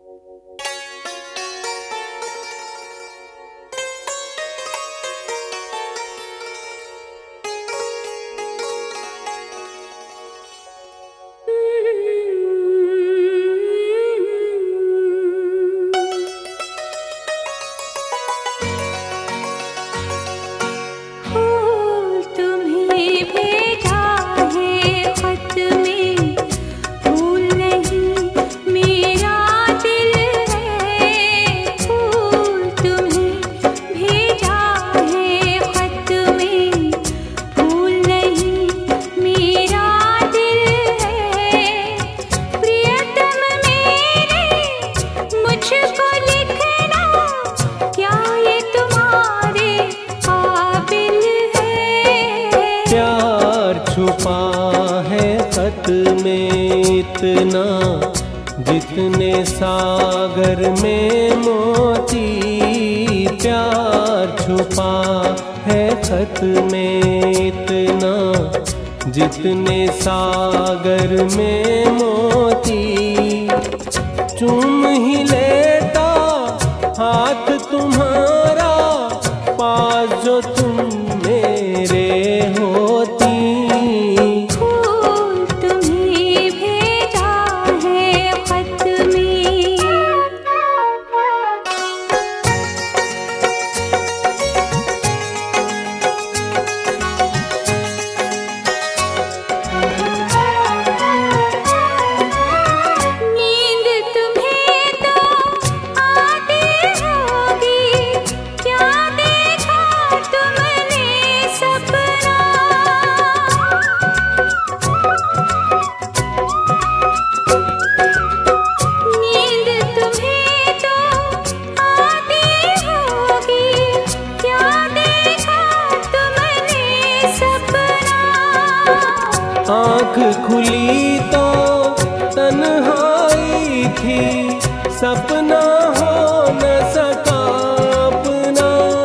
छुपा है खत में इतना, जितने सागर में मोती। प्यार छुपा है खत में इतना, जितने सागर में मोती। चूम ही लेता हाथ तुम्हारा, पास जो तुम मेरे होती। फूल तुम्हें भेजा है खत में। नींद तुम्हें तो आती होगी, क्या देखा तुमने सपना। नींद तुम्हें तो आती होगी, क्या देखा तुमने सपना। आँख खुली तो तन्हाई थी, सपना हो न सका अपना।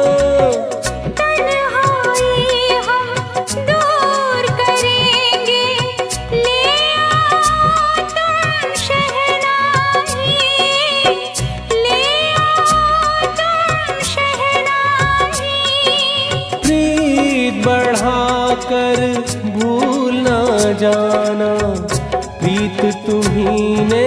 तन्हाई हम दूर करेंगे, ले आओ तुम शहनाई, ले आओ तुम शहनाई। प्रीत बढ़ाकर भूल न जाना, प्रीत तुम्ही ने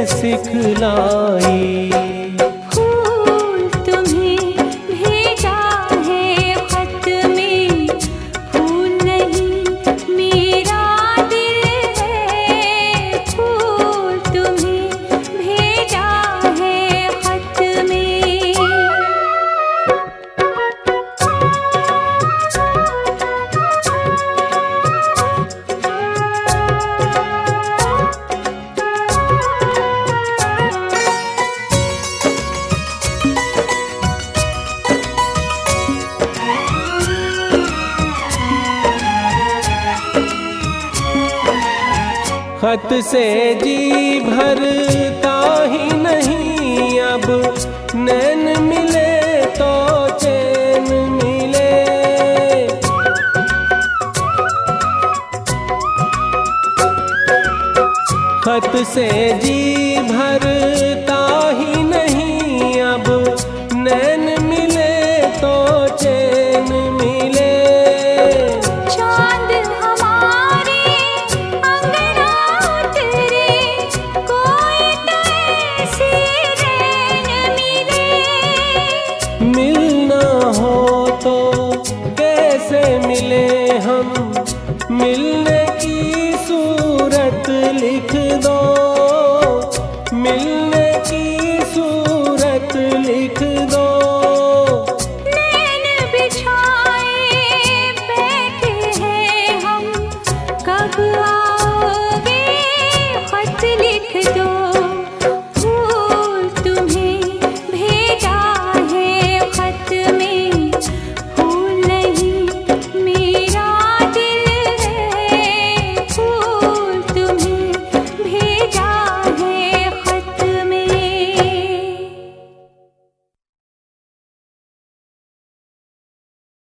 सिखलाई। फूल तुम्हें भेजा है खत में, फूल नहीं मेरा दिल है। फूल तुम्हें भेजा है खत में। खत से जी भरता ही नहीं, अब नैन मिले तो चैन मिले। खत से जी भरता ही नहीं, अब नैन मिले तो चैन मिले। चांद हमारे अंगना उतरे, कोई तो ऐसी रैन मिले। मिलना हो तो कैसे मिले हम, मिलने की सूरत लिख दो। मिलने की सूरत लिख दो। नैन बिछाए बैठे हैं हम, कब आओ